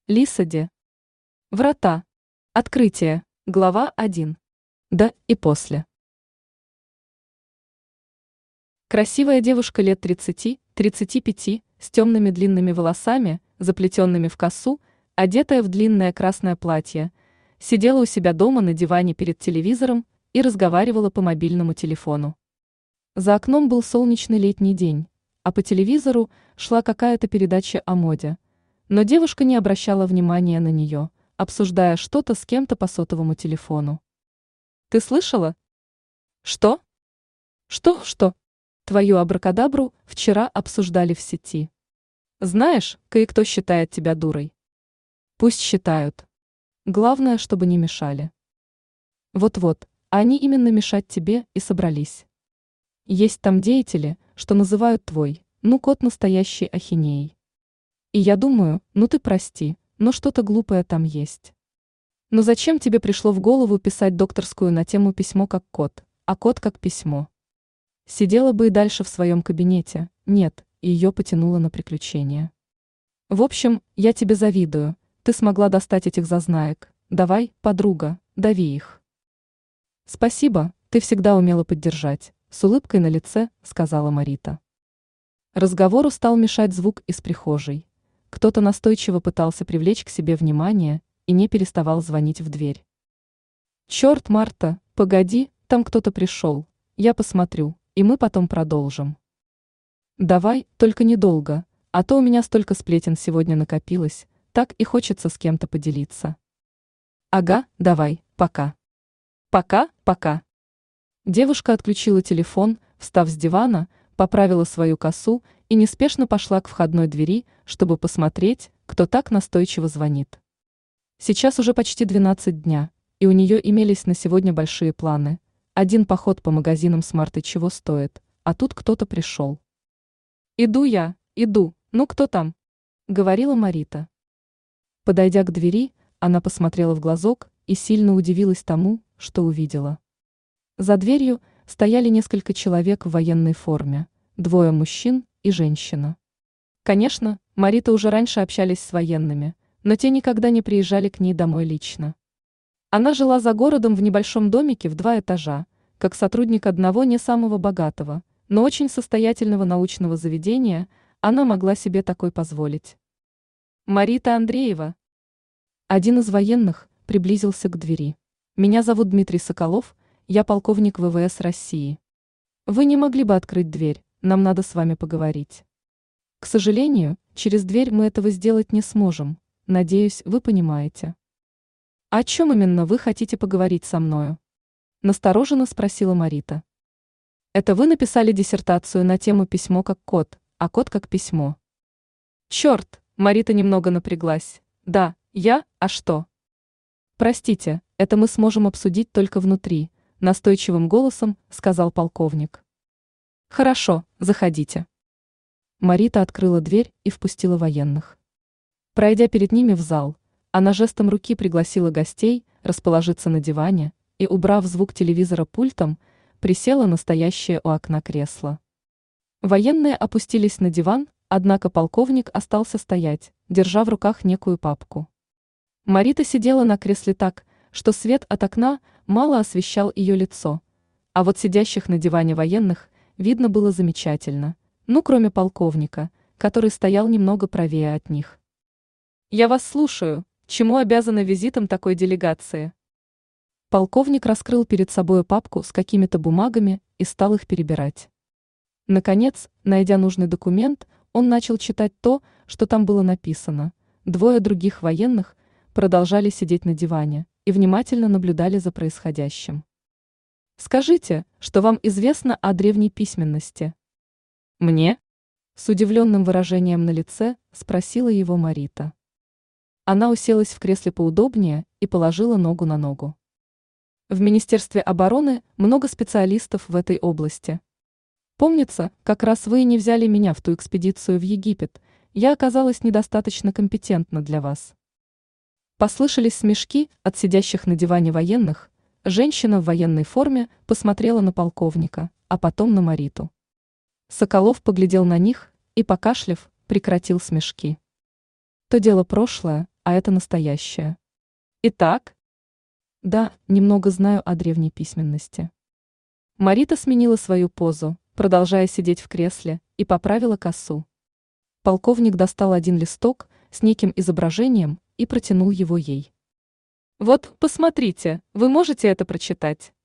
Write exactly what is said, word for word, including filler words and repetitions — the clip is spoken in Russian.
Лисади. Врата. Открытие. Глава один. Да и после. Красивая девушка лет тридцати-тридцати пяти, с темными длинными волосами, заплетенными в косу, одетая в длинное красное платье, сидела у себя дома на диване перед телевизором и разговаривала по мобильному телефону. За окном был солнечный летний день, а по телевизору шла какая-то передача о моде. Но девушка не обращала внимания на нее, обсуждая что-то с кем-то по сотовому телефону. «Ты слышала?» «Что?» «Что, что?» «Твою абракадабру вчера обсуждали в сети. Знаешь, кое-кто считает тебя дурой». «Пусть считают. Главное, чтобы не мешали». «Вот-вот, они именно мешать тебе и собрались. Есть там деятели, что называют твой, ну кот настоящей ахинеей. И я думаю, ну ты прости, но что-то глупое там есть. Но зачем тебе пришло в голову писать докторскую на тему «Письмо как кот», а кот как письмо? Сидела бы и дальше в своем кабинете, нет, и ее потянуло на приключения. В общем, я тебе завидую, ты смогла достать этих зазнаек, давай, подруга, дави их». «Спасибо, ты всегда умела поддержать», с улыбкой на лице сказала Марита. Разговору стал мешать звук из прихожей. Кто-то настойчиво пытался привлечь к себе внимание и не переставал звонить в дверь. «Черт, Марта, погоди, там кто-то пришел, я посмотрю, и мы потом продолжим». «Давай, только недолго, а то у меня столько сплетен сегодня накопилось, так и хочется с кем-то поделиться». «Ага, давай, пока». «Пока, пока». Девушка отключила телефон, встав с дивана, поправила свою косу и неспешно пошла к входной двери, чтобы посмотреть, кто так настойчиво звонит. Сейчас уже почти двенадцать дня, и у нее имелись на сегодня большие планы. Один поход по магазинам с Мартой чего стоит, а тут кто-то пришел. «Иду я, иду, ну кто там?» — говорила Марита. Подойдя к двери, она посмотрела в глазок и сильно удивилась тому, что увидела. За дверью стояли несколько человек в военной форме, двое мужчин и женщина. Конечно, Марита уже раньше общались с военными, но те никогда не приезжали к ней домой лично. Она жила за городом в небольшом домике в два этажа, как сотрудник одного не самого богатого, но очень состоятельного научного заведения, она могла себе такой позволить. «Марита Андреева». Один из военных приблизился к двери. «Меня зовут Дмитрий Соколов, я полковник вэ вэ эс России. Вы не могли бы открыть дверь, нам надо с вами поговорить». «К сожалению, через дверь мы этого сделать не сможем, надеюсь, вы понимаете». «О чем именно вы хотите поговорить со мною?» Настороженно спросила Марита. «Это вы написали диссертацию на тему «Письмо как кот», а кот как письмо?» «Черт!» — Марита немного напряглась. «Да, я, а что?» «Простите, это мы сможем обсудить только внутри», — настойчивым голосом сказал полковник. «Хорошо, заходите». Марита открыла дверь и впустила военных. Пройдя перед ними в зал, она жестом руки пригласила гостей расположиться на диване и, убрав звук телевизора пультом, присела на стоящее у окна кресло. Военные опустились на диван, однако полковник остался стоять, держа в руках некую папку. Марита сидела на кресле так, что свет от окна мало освещал ее лицо, а вот сидящих на диване военных видно было замечательно, ну кроме полковника, который стоял немного правее от них. «Я вас слушаю, чему обязана визитом такой делегации?» Полковник раскрыл перед собой папку с какими-то бумагами и стал их перебирать. Наконец, найдя нужный документ, он начал читать то, что там было написано. Двое других военных продолжали сидеть на диване и внимательно наблюдали за происходящим. «Скажите, что вам известно о древней письменности?» «Мне?» — с удивленным выражением на лице спросила его Марита. Она уселась в кресле поудобнее и положила ногу на ногу. «В Министерстве обороны много специалистов в этой области. Помнится, как раз вы и не взяли меня в ту экспедицию в Египет, я оказалась недостаточно компетентна для вас». Послышались смешки от сидящих на диване военных, женщина в военной форме посмотрела на полковника, а потом на Мариту. Соколов поглядел на них и, покашляв, прекратил смешки. «То дело прошлое, а это настоящее. Итак, да, немного знаю о древней письменности. Марита сменила свою позу, продолжая сидеть в кресле, и поправила косу. Полковник достал один листок с неким изображением и протянул его ей. Вот, посмотрите, вы можете это прочитать.